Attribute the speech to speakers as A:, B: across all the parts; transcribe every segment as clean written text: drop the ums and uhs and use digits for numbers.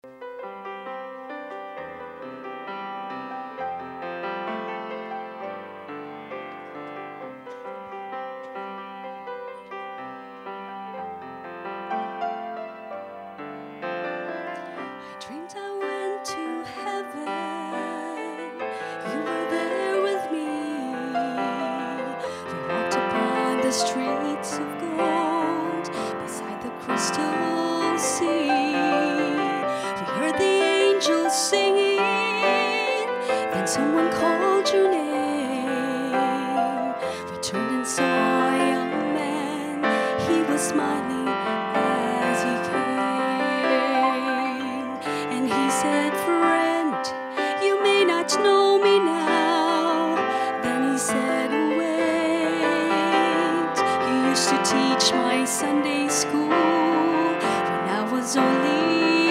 A: Dreamed I went to heaven. You were there with me. We walked upon the streets of gold beside the crystal sea. We heard the angels singing. Then someone called your name. We turned and saw a young man. He was smiling as he came. And he said, "Friend, you may not know me now." Then he said, "Wait, you used to teach my Sunday school when I was only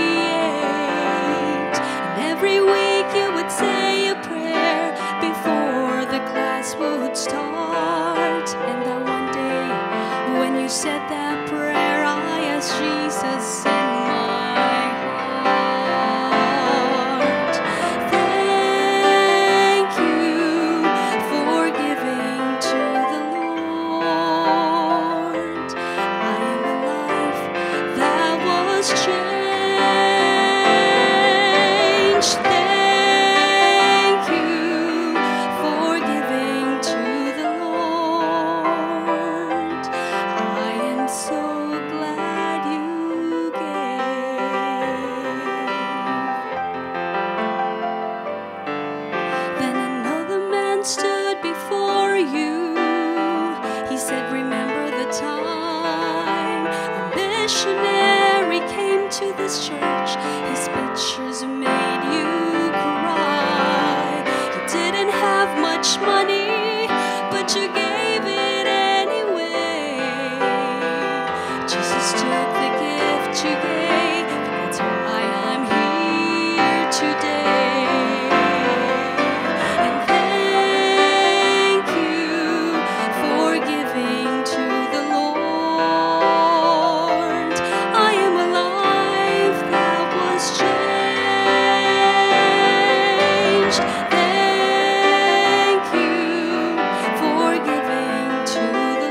A: 8. And every week you would say a prayer before the class would start. And that one day when you said that prayer, I asked Jesus in my heart. Thank you for giving to the Lord. I am a life that was changed. Thank you for giving to the Lord. I am so glad you gave. Then another man stood before you. He said, "Remember the time a missionary came to this church. His pictures made you cry. You didn't have much money, but you gave it anyway. Jesus took the gift you gave. That's why I'm here today. And thank you for giving to the Lord. I am a life that was changed. Thank you for giving to the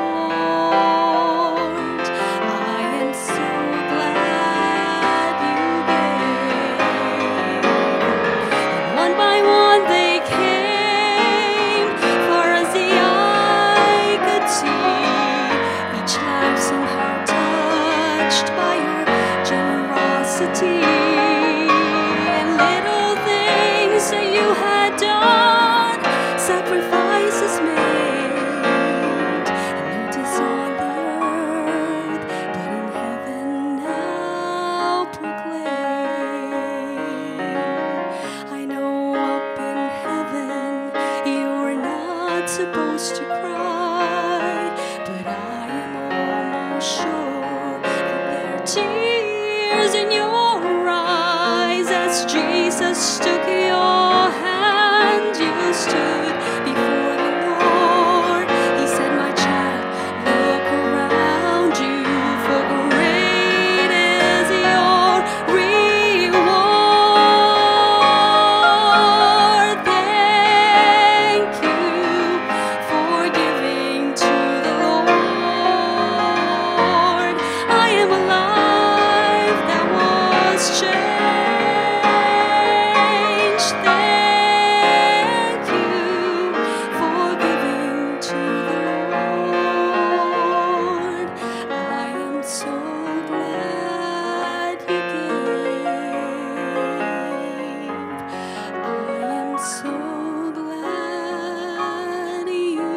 A: Lord. I am so glad you gave." And one by one they came, far as the eye could see. Each life somehow touched by your generosity. And little things that you had done, sacrifices made. And notice on the earth, but in heaven now proclaim. I know up in heaven you're not supposed to cry, but I am almost sure that there are tears in your eyes as Jesus took your hand. You stood before the Lord. He said, "My child, look around you, for great is your reward." Thank you for giving to the Lord. I am a life that was changed. Thank you for giving to the Lord. I am so glad you gave. I am so glad you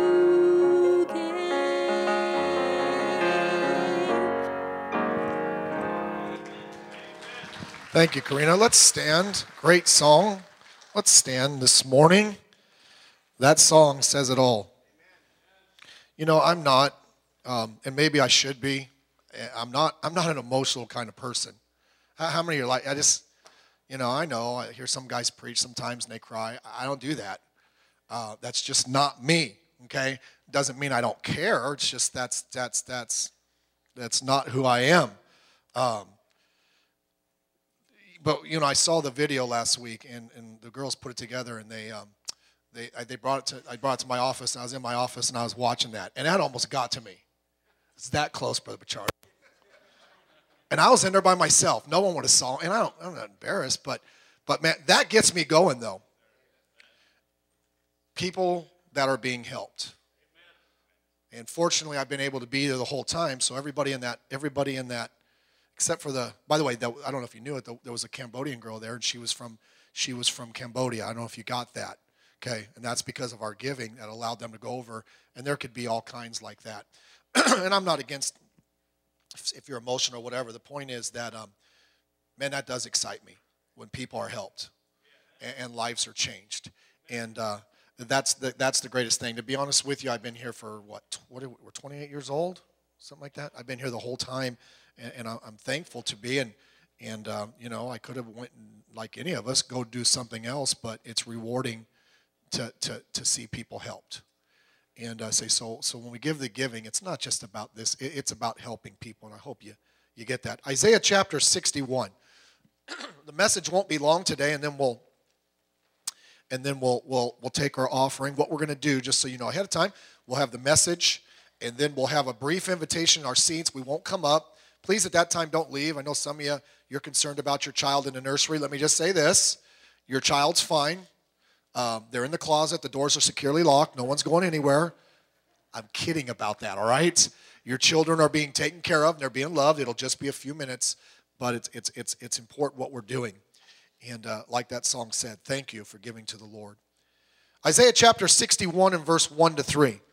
A: gave.
B: Thank you, Karina. Let's stand. Great song. Let's stand this morning. That song says it all. You know, I'm not, and maybe I should be. I'm not an emotional kind of person. How many are like? I hear some guys preach sometimes and they cry. I don't do that. That's just not me. Okay, doesn't mean I don't care. It's just that's not who I am. But I saw the video last week, and the girls put it together, and they brought it to. I brought it to my office, and I was in my office, and I was watching that, and that almost got to me. It's that close, Brother Bachar. And I was in there by myself. No one would have saw, and I'm not embarrassed, but man, that gets me going though. People that are being helped. And fortunately, I've been able to be there the whole time. So everybody in that, except for by the way, I don't know if you knew it. There was a Cambodian girl there, and she was from Cambodia. I don't know if you got that. Okay, and that's because of our giving that allowed them to go over. And there could be all kinds like that. And I'm not against if you're emotional or whatever. The point is that, man, that does excite me when people are helped and lives are changed. And that's the greatest thing. To be honest with you, I've been here for we're 28 years old, something like that. I've been here the whole time, and I'm thankful to be. And I could have went, like any of us, go do something else, but it's rewarding to see people helped. And so when we give the giving, it's not just about this. It's about helping people, and I hope you get that. Isaiah chapter 61. The message won't be long today, and then we'll take our offering. What we're going to do, just so you know ahead of time, we'll have the message, and then we'll have a brief invitation in our seats. We won't come up. Please, at that time, don't leave. I know some of you're concerned about your child in the nursery. Let me just say this. Your child's fine. They're in the closet. The doors are securely locked. No one's going anywhere. I'm kidding about that, all right? Your children are being taken care of, and they're being loved. It'll just be a few minutes, but it's important what we're doing. And like that song said, thank you for giving to the Lord. Isaiah chapter 61 and verse 1 to 3.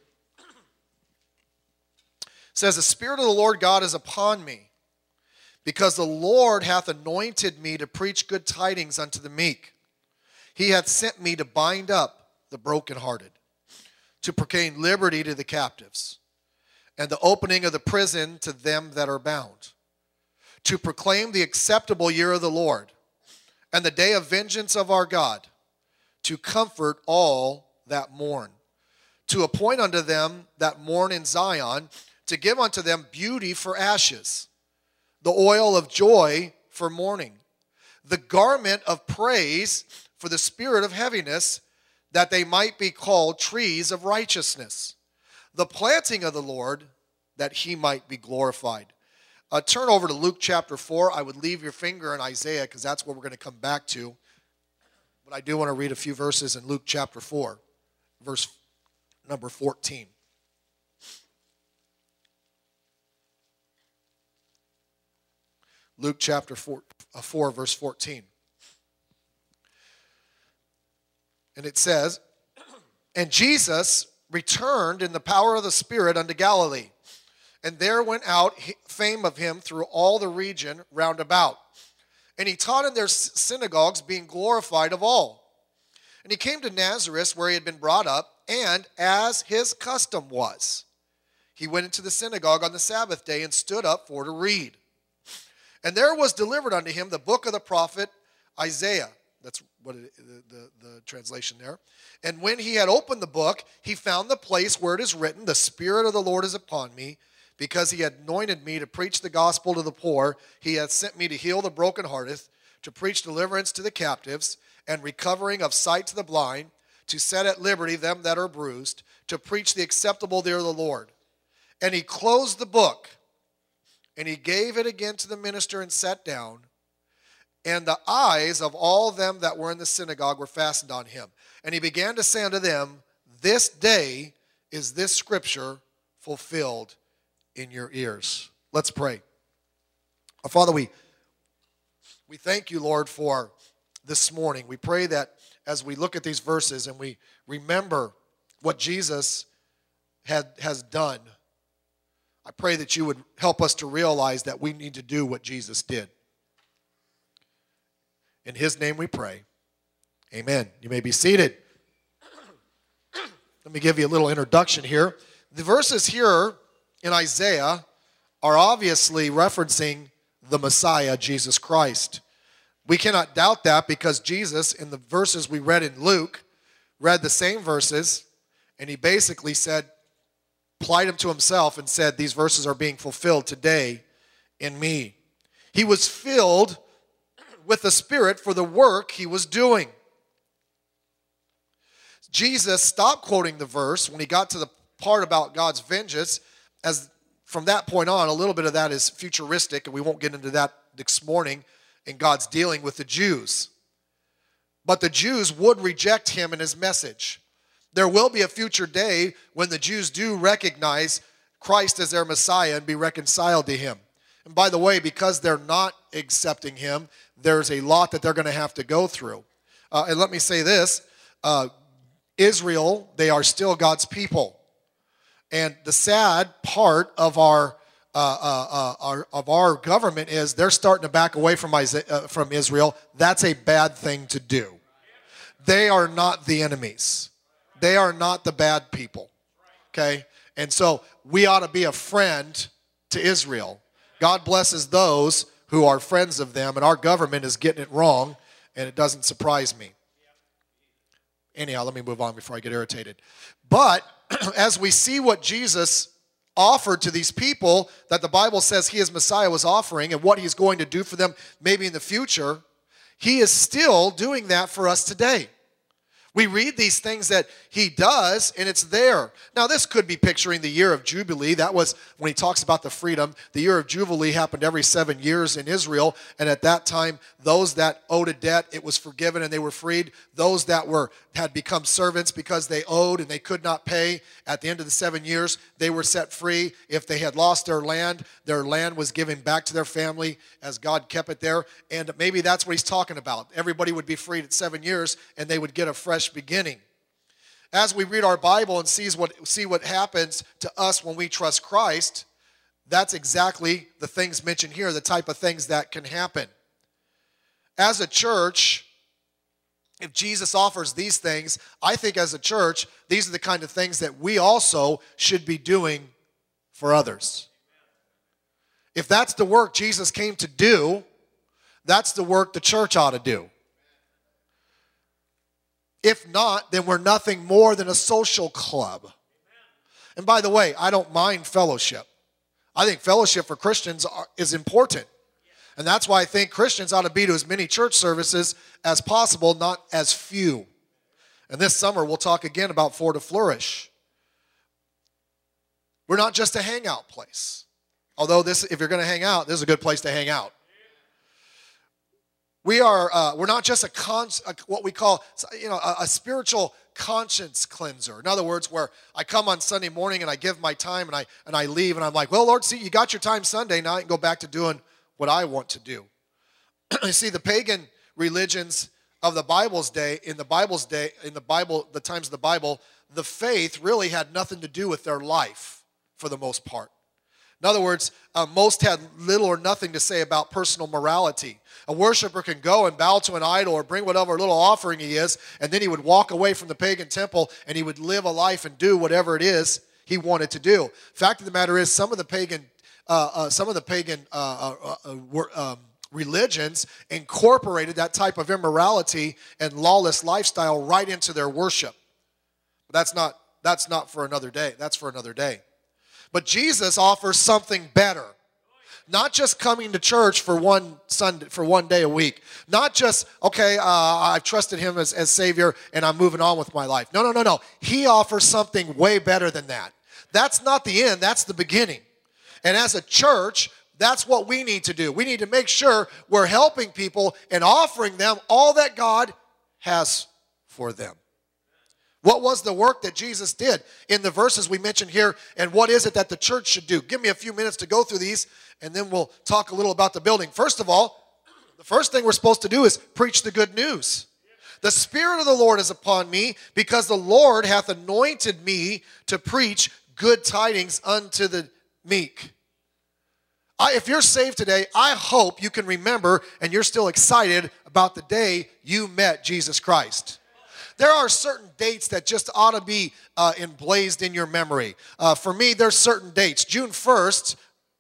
B: Says, the Spirit of the Lord God is upon me, because the Lord hath anointed me to preach good tidings unto the meek. He hath sent me to bind up the brokenhearted, to proclaim liberty to the captives, and the opening of the prison to them that are bound, to proclaim the acceptable year of the Lord, and the day of vengeance of our God, to comfort all that mourn, to appoint unto them that mourn in Zion, to give unto them beauty for ashes, the oil of joy for mourning, the garment of praise for the spirit of heaviness, that they might be called trees of righteousness, the planting of the Lord, that he might be glorified. Turn over to Luke chapter 4. I would leave your finger in Isaiah because that's what we're going to come back to. But I do want to read a few verses in Luke chapter 4, verse number 14. Luke chapter 4 verse 14. And it says, and Jesus returned in the power of the Spirit unto Galilee. And there went out fame of him through all the region round about. And he taught in their synagogues, being glorified of all. And he came to Nazareth, where he had been brought up, and as his custom was, he went into the synagogue on the Sabbath day and stood up for to read. And there was delivered unto him the book of the prophet Isaiah. That's what the translation there. And when he had opened the book, he found the place where it is written, the Spirit of the Lord is upon me, because he had anointed me to preach the gospel to the poor. He hath sent me to heal the brokenhearted, to preach deliverance to the captives, and recovering of sight to the blind, to set at liberty them that are bruised, to preach the acceptable year of the Lord. And he closed the book, and he gave it again to the minister and sat down. And the eyes of all them that were in the synagogue were fastened on him. And he began to say unto them, this day is this scripture fulfilled in your ears. Let's pray. Our Father, we thank you, Lord, for this morning. We pray that as we look at these verses and we remember what Jesus has done, I pray that you would help us to realize that we need to do what Jesus did. In his name we pray. Amen. You may be seated. Let me give you a little introduction here. The verses here in Isaiah are obviously referencing the Messiah, Jesus Christ. We cannot doubt that because Jesus, in the verses we read in Luke, read the same verses, and he basically said, applied them to himself and said, these verses are being fulfilled today in me. He was filled with the Spirit for the work he was doing. Jesus stopped quoting the verse when he got to the part about God's vengeance, as from that point on, a little bit of that is futuristic, and we won't get into that this morning in God's dealing with the Jews. But the Jews would reject him and his message. There will be a future day when the Jews do recognize Christ as their Messiah and be reconciled to him. And by the way, because they're not accepting him, there's a lot that they're going to have to go through. And let me say this, Israel, they are still God's people. And the sad part of our government is they're starting to back away from Israel. That's a bad thing to do. They are not the enemies. They are not the bad people. Okay? And so we ought to be a friend to Israel. God blesses those who are friends of them, and our government is getting it wrong, and it doesn't surprise me. Anyhow, let me move on before I get irritated. But as we see what Jesus offered to these people that the Bible says he as Messiah was offering and what he's going to do for them maybe in the future, he is still doing that for us today. We read these things that he does, and it's there. Now, this could be picturing the year of Jubilee. That was when he talks about the freedom. The year of Jubilee happened every 7 years in Israel, and at that time, those that owed a debt, it was forgiven and they were freed. Those that had become servants because they owed and they could not pay, at the end of the 7 years, they were set free. If they had lost their land was given back to their family as God kept it there. And maybe that's what he's talking about. Everybody would be freed at 7 years, and they would get a fresh beginning. As we read our Bible and see what happens to us when we trust Christ, that's exactly the things mentioned here, the type of things that can happen. As a church, if Jesus offers these things, I think as a church, these are the kind of things that we also should be doing for others. If that's the work Jesus came to do, that's the work the church ought to do. If not, then we're nothing more than a social club. And by the way, I don't mind fellowship. I think fellowship for Christians is important. And that's why I think Christians ought to be to as many church services as possible, not as few. And this summer, we'll talk again about For to Flourish. We're not just a hangout place. Although if you're going to hang out, this is a good place to hang out. We're not just what we call a spiritual conscience cleanser. In other words, where I come on Sunday morning and I give my time and I leave and I'm like, well, Lord, see, you got your time Sunday. Now I can go back to doing what I want to do. You see, the pagan religions of the Bible's day, the times of the Bible, the faith really had nothing to do with their life for the most part. In other words, most had little or nothing to say about personal morality. A worshiper can go and bow to an idol or bring whatever little offering he is, and then he would walk away from the pagan temple and he would live a life and do whatever it is he wanted to do. Fact of the matter is, some of the pagan religions incorporated that type of immorality and lawless lifestyle right into their worship. But that's not for another day. That's for another day. But Jesus offers something better. Not just coming to church for one day a week. Not just, I've trusted him as Savior and I'm moving on with my life. No. He offers something way better than that. That's not the end, that's the beginning. And as a church, that's what we need to do. We need to make sure we're helping people and offering them all that God has for them. What was the work that Jesus did in the verses we mentioned here, and what is it that the church should do? Give me a few minutes to go through these, and then we'll talk a little about the building. First of all, the first thing we're supposed to do is preach the good news. The Spirit of the Lord is upon me, because the Lord hath anointed me to preach good tidings unto the meek. If you're saved today, I hope you can remember and you're still excited about the day you met Jesus Christ. There are certain dates that just ought to be emblazed in your memory. For me, there's certain dates. June 1st,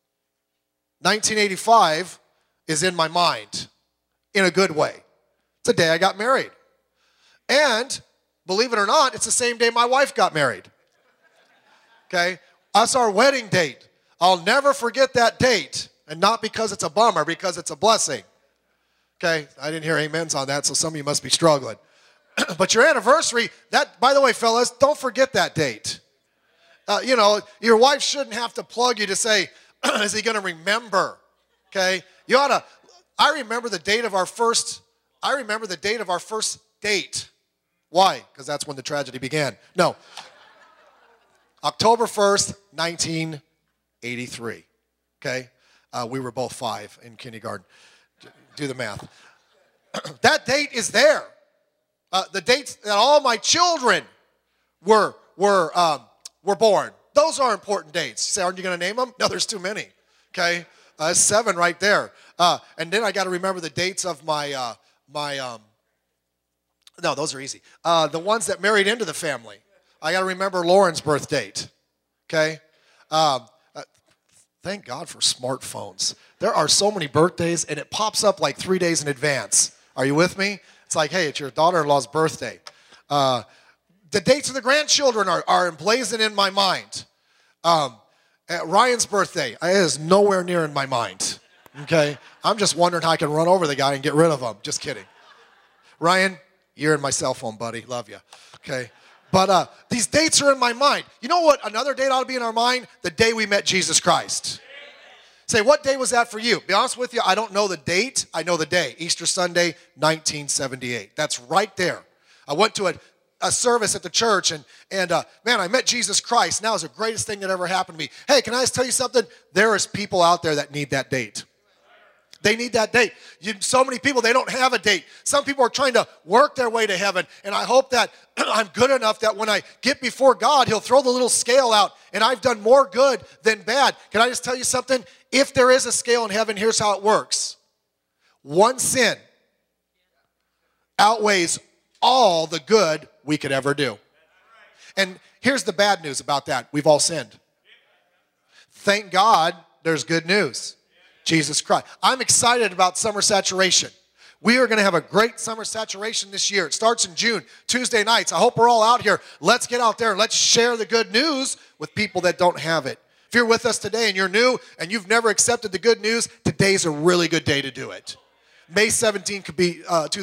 B: 1985 is in my mind in a good way. It's the day I got married. And believe it or not, it's the same day my wife got married. Okay? That's our wedding date. I'll never forget that date. And not because it's a bummer, because it's a blessing. Okay, I didn't hear amens on that, so some of you must be struggling. But your anniversary, that, by the way, fellas, don't forget that date. You know, your wife shouldn't have to plug you to say, is he going to remember? Okay, you ought to. I remember the date of our first date. Why? Because that's when the tragedy began. No. October 1st, 1983. Okay? We were both 5 in kindergarten. Do the math. That date is there. The dates that all my children were born. Those are important dates. You say, aren't you going to name them? No, there's too many. Okay? 7 right there. And then I got to remember the dates of my no, those are easy. The ones that married into the family. I got to remember Lauren's birth date. Okay? Thank God for smartphones. There are so many birthdays, and it pops up like 3 days in advance. Are you with me? It's like, hey, it's your daughter-in-law's birthday. The dates of the grandchildren are emblazoned in my mind. Ryan's birthday is nowhere near in my mind. Okay? I'm just wondering how I can run over the guy and get rid of him. Just kidding. Ryan, you're in my cell phone, buddy. Love you. Okay? But these dates are in my mind. You know what another date ought to be in our mind? The day we met Jesus Christ. Say, what day was that for you? Be honest with you, I don't know the date. I know the day. Easter Sunday, 1978. That's right there. I went to a service at the church, and man, I met Jesus Christ. Now it's the greatest thing that ever happened to me. Hey, can I just tell you something? There is people out there that need that date. They need that date. So many people, they don't have a date. Some people are trying to work their way to heaven, and I hope that I'm good enough that when I get before God, he'll throw the little scale out, and I've done more good than bad. Can I just tell you something? If there is a scale in heaven, here's how it works. One sin outweighs all the good we could ever do. And here's the bad news about that. We've all sinned. Thank God there's good news. Jesus Christ. I'm excited about summer saturation. We are going to have a great summer saturation this year. It starts in June, Tuesday nights. I hope we're all out here. Let's get out there and let's share the good news with people that don't have it. If you're with us today and you're new and you've never accepted the good news, today's a really good day to do it. May 17th could be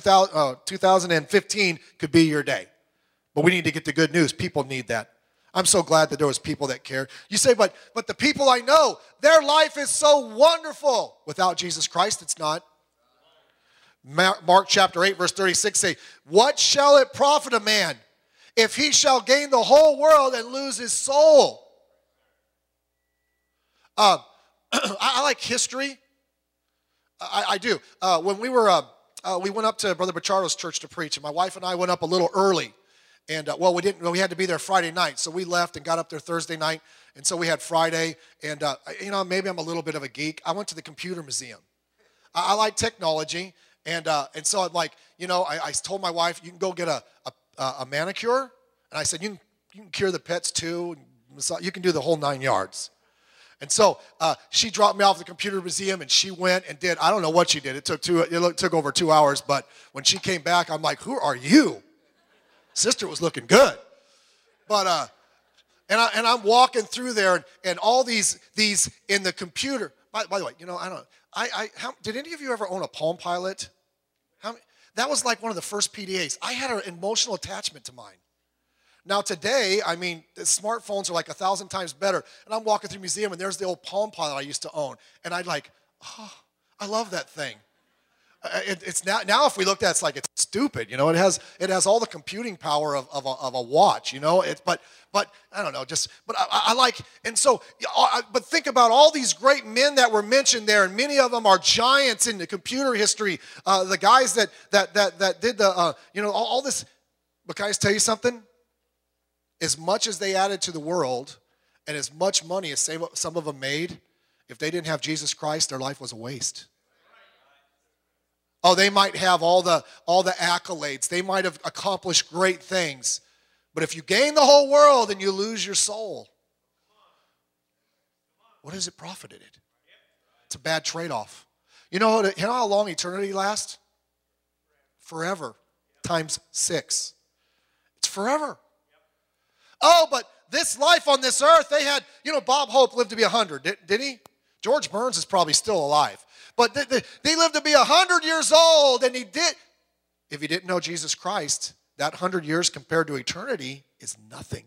B: 2015 could be your day. But we need to get the good news. People need that. I'm so glad that there was people that cared. You say, but the people I know, their life is so wonderful. Without Jesus Christ, it's not. Mark chapter 8, verse 36 say, what shall it profit a man if he shall gain the whole world and lose his soul? I like history. I do. When we went up to Brother Bachardo's church to preach, and my wife and I went up a little early. And, we didn't. We had to be there Friday night, so we left and got up there Thursday night. And so we had Friday, and, maybe I'm a little bit of a geek. I went to the computer museum. I like technology, and so I'm like, I told my wife, you can go get a manicure. And I said, you can cure the pets too. You can do the whole 9 yards. And so she dropped me off at the computer museum, and she went and did, I don't know what she did. It took over 2 hours, but when she came back, I'm like, who are you? Sister was looking good. But, and I'm walking through there, and all these in the computer. By the way, did any of you ever own a Palm Pilot? That was like one of the first PDAs. I had an emotional attachment to mine. Now today, the smartphones are like 1,000 times better. And I'm walking through the museum, and there's the old Palm Pilot I used to own. And I'd like, I love that thing. It's now if we looked at it, it's like it's stupid, it has all the computing power of a watch, but I don't know, but I like, and so, but think about all these great men that were mentioned there, and many of them are giants in the computer history, the guys that did the, all this. But can I just tell you something? As much as they added to the world, and as much money as some of them made, if they didn't have Jesus Christ, their life was a waste. Oh, they might have all the accolades. They might have accomplished great things. But if you gain the whole world and you lose your soul, what has it profited it? It's a bad trade-off. You know how long eternity lasts? Forever times 6. It's forever. Oh, but this life on this earth, they had, Bob Hope lived to be 100, did he? George Burns is probably still alive. But they lived to be 100 years old, and he did. If you didn't know Jesus Christ, that 100 years compared to eternity is nothing.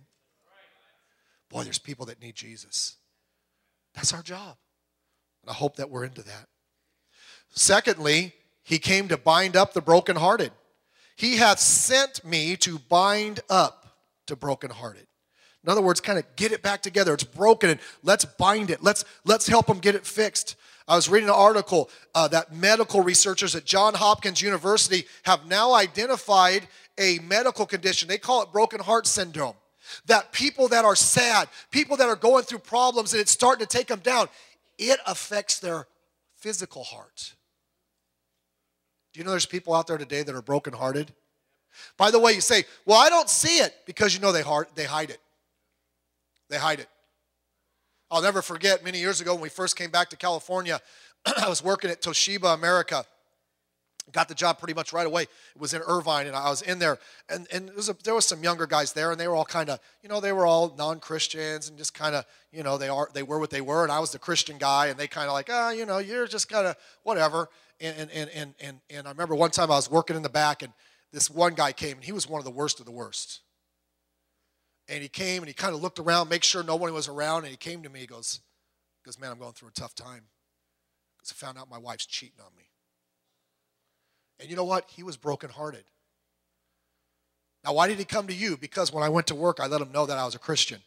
B: Boy, there's people that need Jesus. That's our job. And I hope that we're into that. Secondly, he came to bind up the brokenhearted. He hath sent me to bind up the brokenhearted. In other words, kind of get it back together. It's broken, and let's bind it. Let's help them get it fixed. I was reading an article that medical researchers at Johns Hopkins University have now identified a medical condition. They call it broken heart syndrome. That people that are sad, people that are going through problems and it's starting to take them down, it affects their physical heart. Do you know there's people out there today that are brokenhearted? By the way, you say, well, I don't see it, because you know they hide it. They hide it. I'll never forget many years ago when we first came back to California, I was working at Toshiba America. Got the job pretty much right away. It was in Irvine, and I was in there, and there was some younger guys there, and they were all kind of, they were all non-Christians and just kind of, they were what they were, and I was the Christian guy, and they kind of like, you're just kind of whatever. And I remember one time I was working in the back, and this one guy came, and he was one of the worst of the worst. And he came, and he kind of looked around, make sure no one was around, and he came to me, he goes, man, I'm going through a tough time, because I found out my wife's cheating on me. And you know what? He was brokenhearted. Now, why did he come to you? Because when I went to work, I let him know that I was a Christian.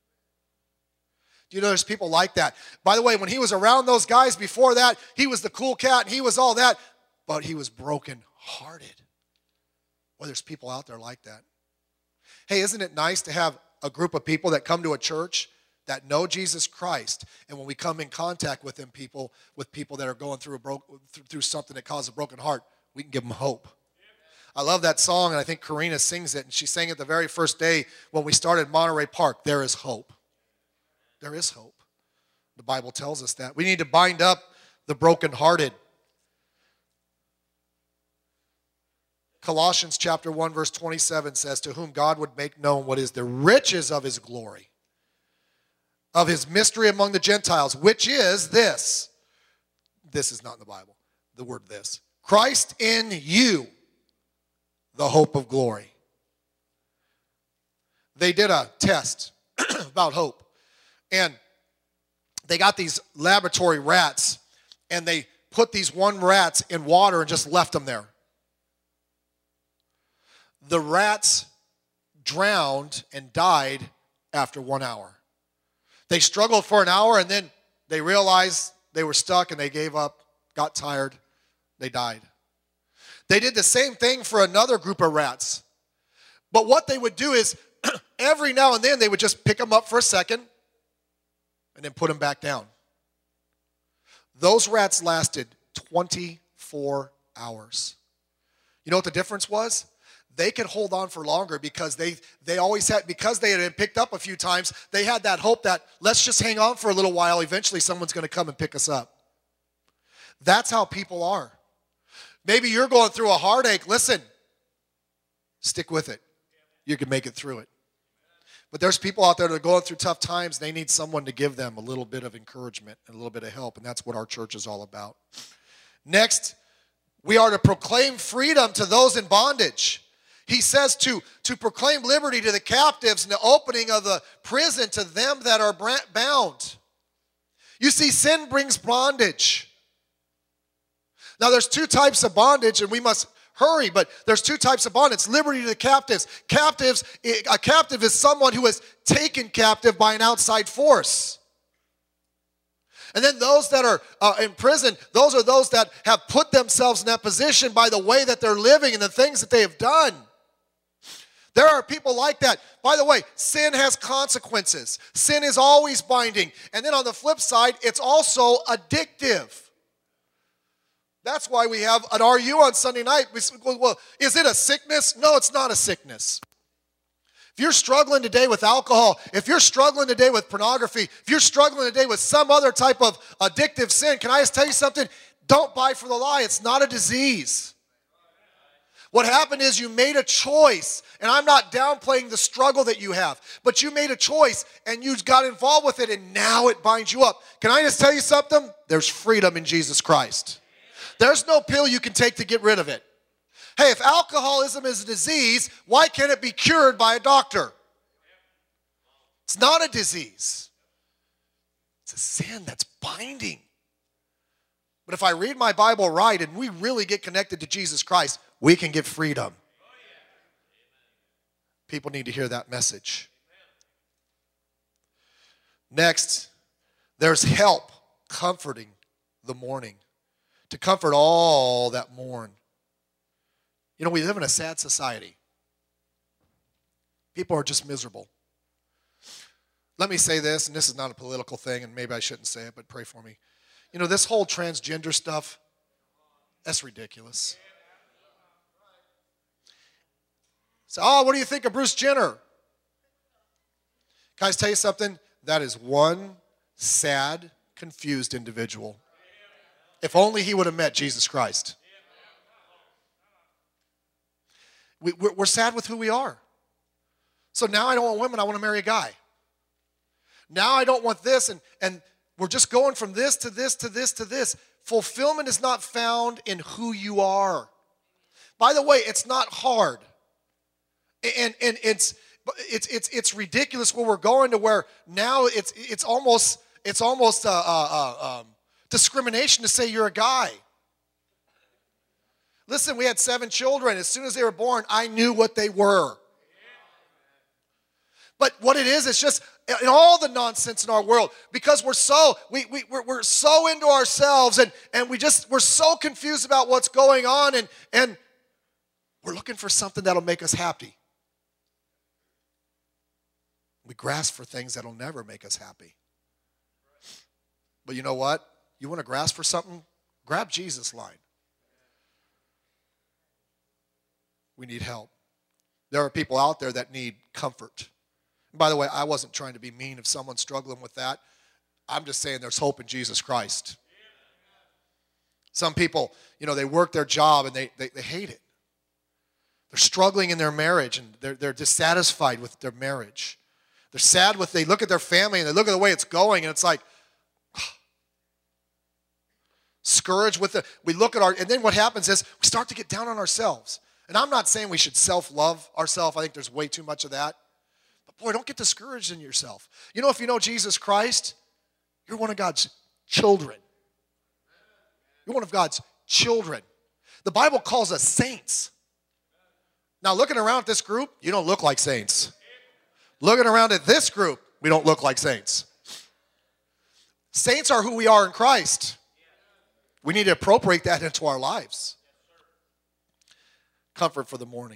B: Do you know there's people like that? By the way, when he was around those guys before that, he was the cool cat, and he was all that, but he was brokenhearted. Well, there's people out there like that. Hey, isn't it nice to have a group of people that come to a church that know Jesus Christ, and when we come in contact with people that are going through something that causes a broken heart, we can give them hope. I love that song, and I think Karina sings it, and she sang it the very first day when we started Monterey Park. There is hope. There is hope. The Bible tells us that. We need to bind up the brokenhearted. Colossians chapter 1, verse 27 says, to whom God would make known what is the riches of his glory, of his mystery among the Gentiles, which is this. This is not in the Bible, the word this. Christ in you, the hope of glory. They did a test about hope. And they got these laboratory rats, and they put these one rats in water and just left them there. The rats drowned and died after 1 hour. They struggled for an hour, and then they realized they were stuck, and they gave up, got tired. They died. They did the same thing for another group of rats. But what they would do is every now and then they would just pick them up for a second and then put them back down. Those rats lasted 24 hours. You know what the difference was? They could hold on for longer because they always had, because they had been picked up a few times, they had that hope that let's just hang on for a little while. Eventually someone's going to come and pick us up. That's how people are. Maybe you're going through a heartache. Listen, stick with it. You can make it through it. But there's people out there that are going through tough times. They need someone to give them a little bit of encouragement and a little bit of help, and that's what our church is all about. Next, we are to proclaim freedom to those in bondage. He says to proclaim liberty to the captives and the opening of the prison to them that are bound. You see, sin brings bondage. Now, there's two types of bondage, and we must hurry, but there's two types of bondage. Liberty to the captives. A captive is someone who is taken captive by an outside force. And then those that are in prison, those are those that have put themselves in that position by the way that they're living and the things that they have done. There are people like that. By the way, sin has consequences. Sin is always binding. And then on the flip side, it's also addictive. That's why we have an RU on Sunday night. Well, is it a sickness? No, it's not a sickness. If you're struggling today with alcohol, if you're struggling today with pornography, if you're struggling today with some other type of addictive sin, can I just tell you something? Don't buy for the lie. It's not a disease. What happened is you made a choice, and I'm not downplaying the struggle that you have, but you made a choice, and you got involved with it, and now it binds you up. Can I just tell you something? There's freedom in Jesus Christ. There's no pill you can take to get rid of it. Hey, if alcoholism is a disease, why can't it be cured by a doctor? It's not a disease. It's a sin that's binding. But if I read my Bible right and we really get connected to Jesus Christ, we can get freedom. People need to hear that message. Next, there's help comforting the mourning. To comfort all that mourn. You know, we live in a sad society. People are just miserable. Let me say this, and this is not a political thing, and maybe I shouldn't say it, but pray for me. You know, this whole transgender stuff, that's ridiculous. So, what do you think of Bruce Jenner? Can I tell you something? That is one sad, confused individual. If only he would have met Jesus Christ. We're sad with who we are. So now I don't want women, I want to marry a guy. Now I don't want this, and we're just going from this to this to this to this. Fulfillment is not found in who you are. By the way, it's not hard. And it's ridiculous where we're going to where now it's almost discrimination to say you're a guy. Listen, we had 7 children. As soon as they were born, I knew what they were. But what it is, it's just in all the nonsense in our world, because we're so into ourselves, and we're so confused about what's going on, and we're looking for something that'll make us happy. We grasp for things that'll never make us happy. But you know what? You want to grasp for something? Grab Jesus' line. We need help. There are people out there that need comfort. And by the way, I wasn't trying to be mean if someone's struggling with that. I'm just saying there's hope in Jesus Christ. Some people, you know, they work their job and they hate it. They're struggling in their marriage, and they're dissatisfied with their marriage. They're sad they look at their family and they look at the way it's going, and it's like, scourged with we look at and then what happens is we start to get down on ourselves. And I'm not saying we should self-love ourselves. I think there's way too much of that. But boy, don't get discouraged in yourself. You know, if you know Jesus Christ, you're one of God's children. You're one of God's children. The Bible calls us saints. Now, looking around at this group, you don't look like saints. Looking around at this group, we don't look like saints. Saints are who we are in Christ. We need to appropriate that into our lives. Comfort for the morning.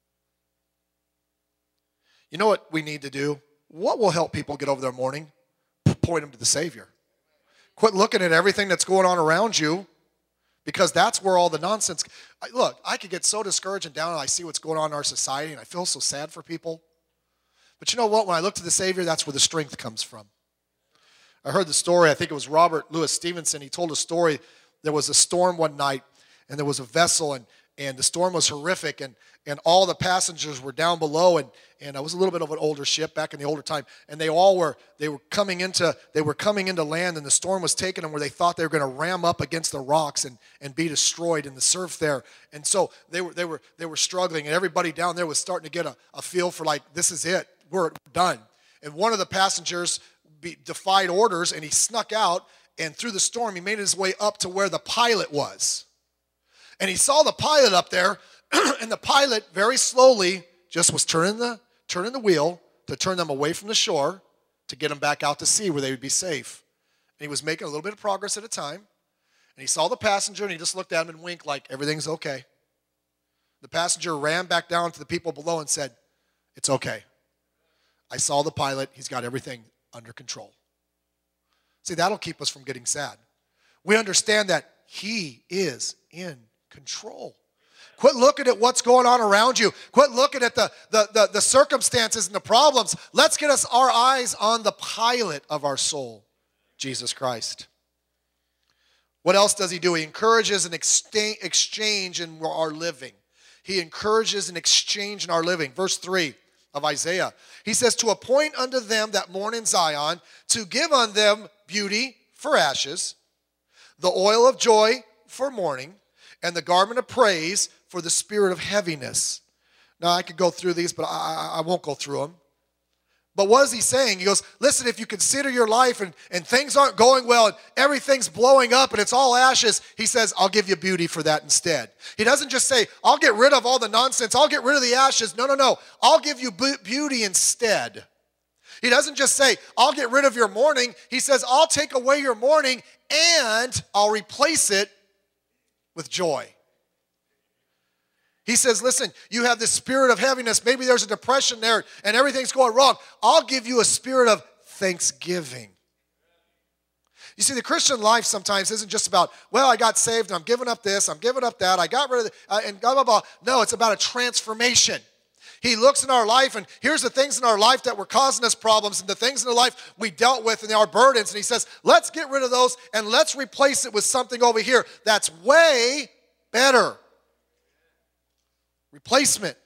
B: You know what we need to do? What will help people get over their mourning? Point them to the Savior. Quit looking at everything that's going on around you, because that's where all the nonsense. Look, I could get so discouraged and down, and I see what's going on in our society, and I feel so sad for people. But you know what? When I look to the Savior, that's where the strength comes from. I heard the story, I think it was Robert Louis Stevenson. He told a story. There was a storm one night, and there was a vessel, and the storm was horrific, and all the passengers were down below, and it was a little bit of an older ship back in the older time, and they were coming into land, and the storm was taking them where they thought they were going to ram up against the rocks and be destroyed in the surf there. And so they were struggling, and everybody down there was starting to get a feel for, like, this is it, we're done. And one of the passengers defied orders, and he snuck out, and through the storm he made his way up to where the pilot was. And he saw the pilot up there, and the pilot very slowly just was turning the wheel to turn them away from the shore to get them back out to sea where they would be safe. And he was making a little bit of progress at a time. And he saw the passenger, and he just looked at him and winked like everything's okay. The passenger ran back down to the people below and said, "It's okay. I saw the pilot. He's got everything under control." See, that'll keep us from getting sad. We understand that he is in control. Quit looking at what's going on around you. Quit looking at the circumstances and the problems. Let's get our eyes on the pilot of our soul, Jesus Christ. What else does he do? He encourages an exchange in our living. He encourages an exchange in our living. Verse 3 of Isaiah. He says, to appoint unto them that mourn in Zion, to give unto them beauty for ashes, the oil of joy for mourning, and the garment of praise for the spirit of heaviness. Now, I could go through these, but I won't go through them. But what is he saying? He goes, listen, if you consider your life and things aren't going well and everything's blowing up and it's all ashes, he says, I'll give you beauty for that instead. He doesn't just say, I'll get rid of all the nonsense. I'll get rid of the ashes. No. I'll give you beauty instead. He doesn't just say, I'll get rid of your mourning. He says, I'll take away your mourning and I'll replace it with joy. He says, listen, you have this spirit of heaviness. Maybe there's a depression there and everything's going wrong. I'll give you a spirit of thanksgiving. You see, the Christian life sometimes isn't just about, well, I got saved and I'm giving up this, I'm giving up that, I got rid of it, and blah, blah, blah. No, it's about a transformation. He looks in our life and here's the things in our life that were causing us problems and the things in our life we dealt with and our burdens. And he says, let's get rid of those and let's replace it with something over here that's way better. Replacement.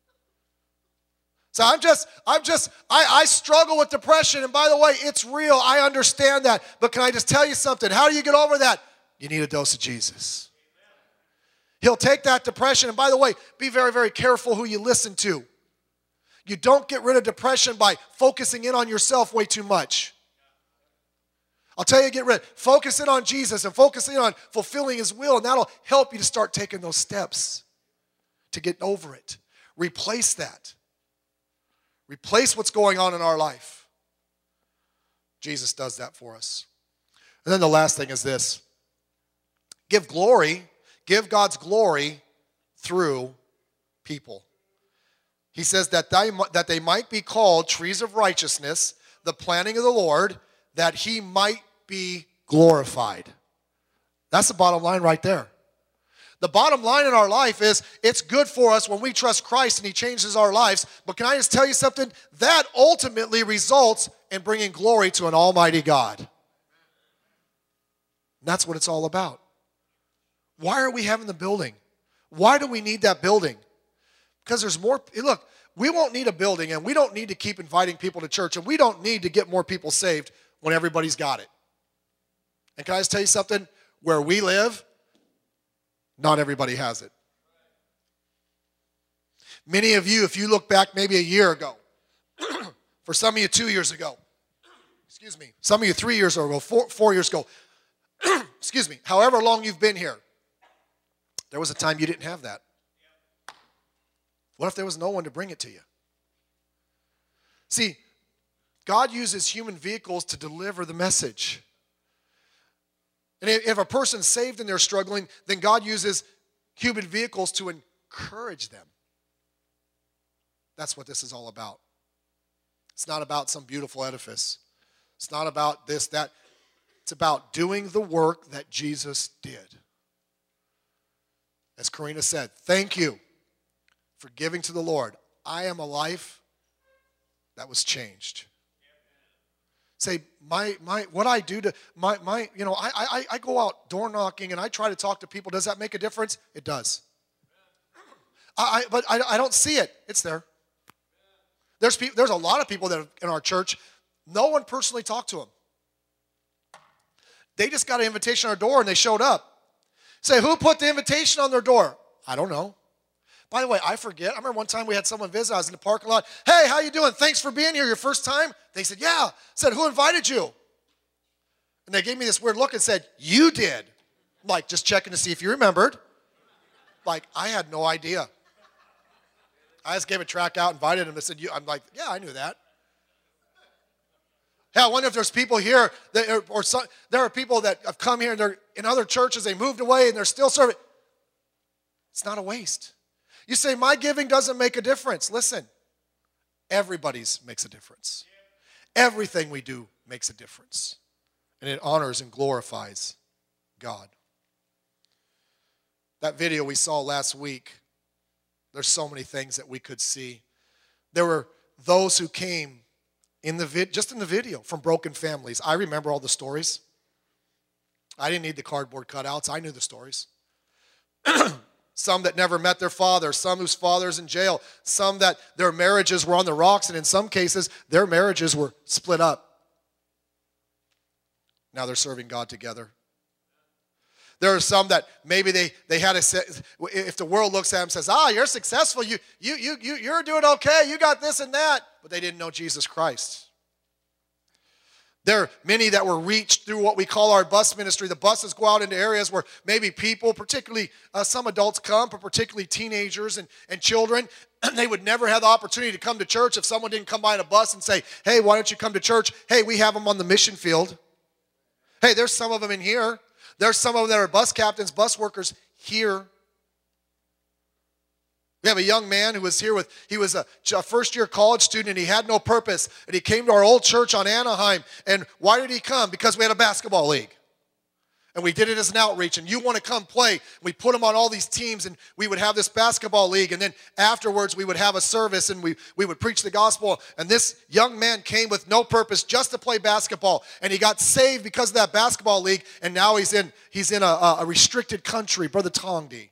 B: So I struggle with depression, and by the way, it's real. I understand that. But can I just tell you something? How do you get over that? You need a dose of Jesus. He'll take that depression, and by the way, be very, very careful who you listen to. You don't get rid of depression by focusing in on yourself way too much. I'll tell you, focus in on Jesus and focus in on fulfilling his will, and that'll help you to start taking those steps to get over it. Replace that. Replace what's going on in our life. Jesus does that for us. And then the last thing is this. Give God's glory through people. He says that they might be called trees of righteousness, the planting of the Lord, that he might be glorified. That's the bottom line right there. The bottom line in our life is it's good for us when we trust Christ and he changes our lives. But can I just tell you something? That ultimately results in bringing glory to an almighty God. And that's what it's all about. Why are we having the building? Why do we need that building? Because there's more. Look, we won't need a building and we don't need to keep inviting people to church and we don't need to get more people saved when everybody's got it. And can I just tell you something? Where we live, not everybody has it. Many of you, if you look back maybe a year ago, for some of you 2 years ago, some of you 3 years ago, 4 years ago, however long you've been here, there was a time you didn't have that. What if there was no one to bring it to you? See, God uses human vehicles to deliver the message. And if a person's saved and they're struggling, then God uses human vehicles to encourage them. That's what this is all about. It's not about some beautiful edifice. It's not about this, that. It's about doing the work that Jesus did. As Karina said, thank you for giving to the Lord. I am a life that was changed. Say, what I do to I go out door knocking and I try to talk to people. Does that make a difference? It does. But I don't see it. It's there. There's a lot of people that are in our church. No one personally talked to them. They just got an invitation on our door and they showed up. Say, who put the invitation on their door? I don't know. By the way, I forget. I remember one time we had someone visit. I was in the parking lot. Hey, how you doing? Thanks for being here. Your first time? They said, yeah. I said, who invited you? And they gave me this weird look and said, you did. I'm like, just checking to see if you remembered. Like, I had no idea. I just gave a track out, invited them. They said, I'm like, yeah, I knew that. Hey, I wonder if there's people here, there are people that have come here and they're in other churches, they moved away and they're still serving. It's not a waste. You say, my giving doesn't make a difference. Listen, everybody's makes a difference. Everything we do makes a difference. And it honors and glorifies God. That video we saw last week, there's so many things that we could see. There were those who came just in the video from broken families. I remember all the stories. I didn't need the cardboard cutouts. I knew the stories. some that never met their father, some whose father's in jail, some that their marriages were on the rocks, and in some cases, their marriages were split up. Now they're serving God together. There are some that maybe they had a, if the world looks at them and says, you're successful, you're doing okay, you got this and that, but they didn't know Jesus Christ. There are many that were reached through what we call our bus ministry. The buses go out into areas where maybe people, particularly some adults come, but particularly teenagers and children, they would never have the opportunity to come to church if someone didn't come by in a bus and say, hey, why don't you come to church? Hey, we have them on the mission field. Hey, there's some of them in here. There's some of them that are bus captains, bus workers here. We have a young man who was here he was a first-year college student, and he had no purpose. And he came to our old church on Anaheim. And why did he come? Because we had a basketball league. And we did it as an outreach. And you want to come play. We put him on all these teams, and we would have this basketball league. And then afterwards, we would have a service, and we would preach the gospel. And this young man came with no purpose just to play basketball. And he got saved because of that basketball league. And now he's in a restricted country, Brother Tongdi.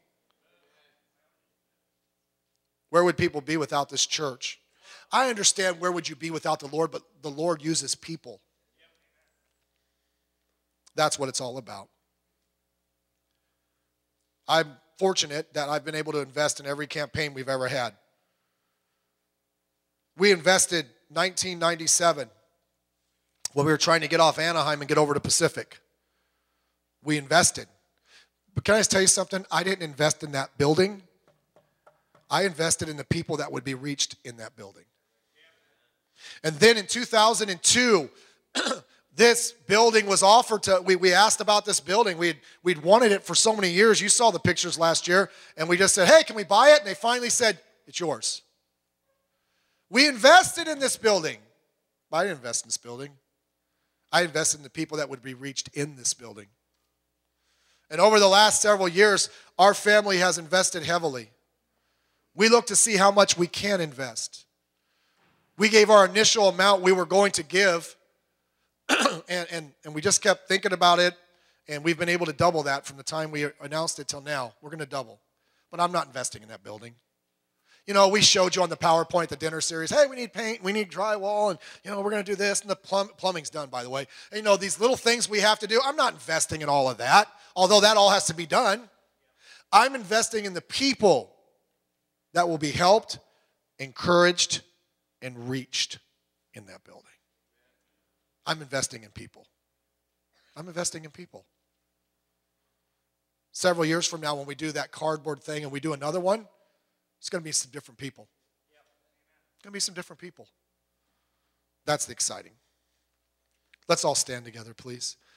B: Where would people be without this church? I understand where would you be without the Lord, but the Lord uses people. That's what it's all about. I'm fortunate that I've been able to invest in every campaign we've ever had. We invested 1997 when we were trying to get off Anaheim and get over to Pacific. We invested. But can I just tell you something? I didn't invest in that building. I invested in the people that would be reached in that building. And then in 2002, this building was offered to, we asked about this building. We'd wanted it for so many years. You saw the pictures last year. And we just said, hey, can we buy it? And they finally said, it's yours. We invested in this building. I didn't invest in this building. I invested in the people that would be reached in this building. And over the last several years, our family has invested heavily. We look to see how much we can invest. We gave our initial amount we were going to give, and we just kept thinking about it, and we've been able to double that from the time we announced it till now. We're going to double. But I'm not investing in that building. You know, we showed you on the PowerPoint, the dinner series, hey, we need paint, we need drywall, and, we're going to do this, and the plumbing's done, by the way. And, these little things we have to do, I'm not investing in all of that, although that all has to be done. I'm investing in the people that will be helped, encouraged, and reached in that building. I'm investing in people. I'm investing in people. Several years from now, when we do that cardboard thing and we do another one, it's going to be some different people. It's going to be some different people. That's the exciting. Let's all stand together, please.